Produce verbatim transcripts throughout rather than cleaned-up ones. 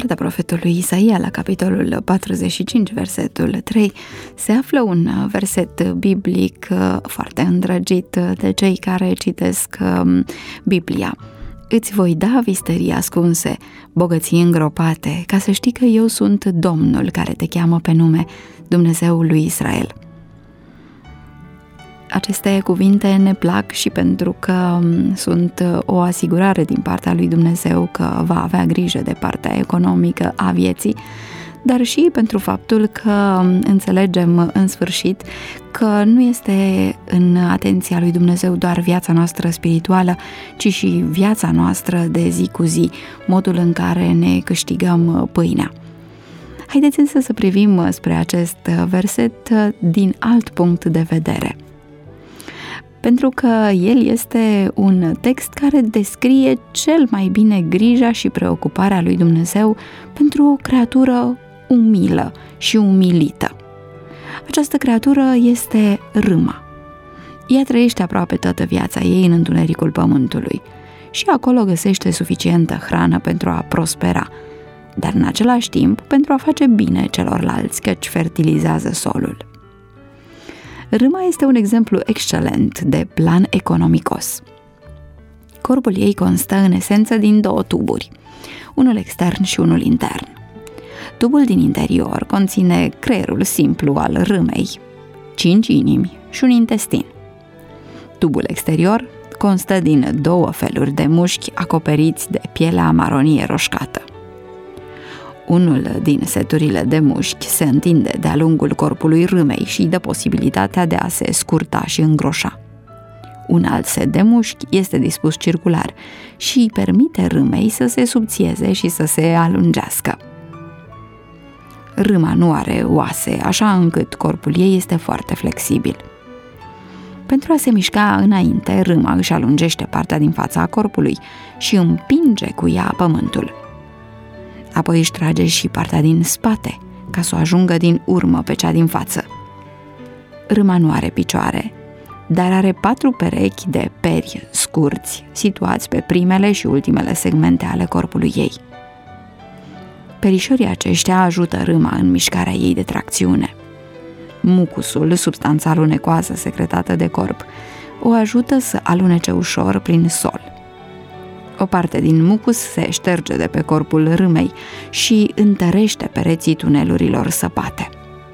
cartea profetului Isaia, la capitolul patruzeci și cinci, versetul trei, se află un verset biblic foarte îndrăgit de cei care citesc Biblia. Îți voi da visterii ascunse, bogății îngropate, ca să știi că eu sunt Domnul care te cheamă pe nume, Dumnezeul lui Israel. Aceste cuvinte ne plac și pentru că sunt o asigurare din partea lui Dumnezeu că va avea grijă de partea economică a vieții, dar și pentru faptul că înțelegem în sfârșit că nu este în atenția lui Dumnezeu doar viața noastră spirituală, ci și viața noastră de zi cu zi, modul în care ne câștigăm pâinea. Haideți însă să privim spre acest verset din alt punct de vedere. Pentru că el este un text care descrie cel mai bine grija și preocuparea lui Dumnezeu pentru o creatură umilă și umilită. Această creatură este râma. Ea trăiește aproape toată viața ei în întunericul pământului și acolo găsește suficientă hrană pentru a prospera, dar în același timp pentru a face bine celorlalți, căci fertilizează solul. Râma este un exemplu excelent de plan economicos. Corpul ei constă în esență din două tuburi, unul extern și unul intern. Tubul din interior conține creierul simplu al râmei, cinci inimi și un intestin. Tubul exterior constă din două feluri de mușchi acoperiți de pielea maronie roșcată. Unul din seturile de mușchi se întinde de-a lungul corpului râmei și îi dă posibilitatea de a se scurta și îngroșa. Un alt set de mușchi este dispus circular și îi permite râmei să se subțieze și să se alungească. Râma nu are oase, așa încât corpul ei este foarte flexibil. Pentru a se mișca înainte, râma își alungește partea din fața corpului și împinge cu ea pământul. Apoi își trage și partea din spate, ca să o ajungă din urmă pe cea din față. Râma nu are picioare, dar are patru perechi de peri scurți, situați pe primele și ultimele segmente ale corpului ei. Perișorii aceștia ajută râma în mișcarea ei de tracțiune. Mucusul, substanța alunecoasă secretată de corp, o ajută să alunece ușor prin sol. O parte din mucus se șterge de pe corpul râmei și întărește pereții tunelurilor săpate.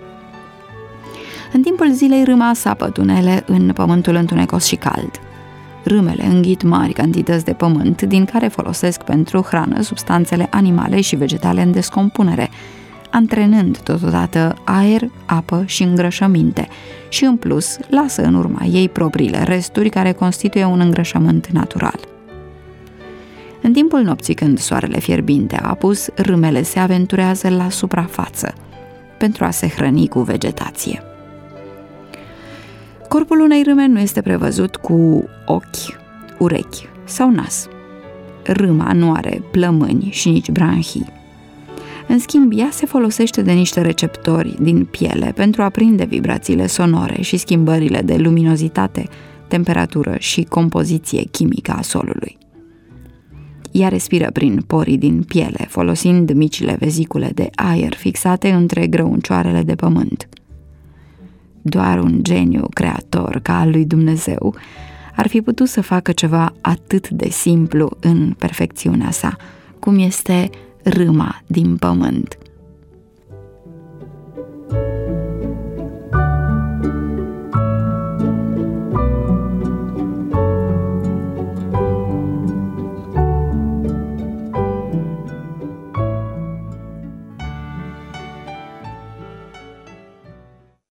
În timpul zilei, râma sapă tunele în pământul întunecos și cald. Râmele înghit mari cantități de pământ, din care folosesc pentru hrană substanțele animale și vegetale în descompunere, antrenând totodată aer, apă și îngrășăminte și, în plus, lasă în urma ei propriile resturi care constituie un îngrășământ natural. În timpul nopții, când soarele fierbinte a apus, râmele se aventurează la suprafață pentru a se hrăni cu vegetație. Corpul unei râme nu este prevăzut cu ochi, urechi sau nas. Râma nu are plămâni și nici branhii. În schimb, ea se folosește de niște receptori din piele pentru a prinde vibrațiile sonore și schimbările de luminozitate, temperatură și compoziție chimică a solului. Ea respiră prin porii din piele, folosind micile vezicule de aer fixate între grăuncioarele de pământ. Doar un geniu creator ca al lui Dumnezeu ar fi putut să facă ceva atât de simplu în perfecțiunea sa, cum este râma din pământ,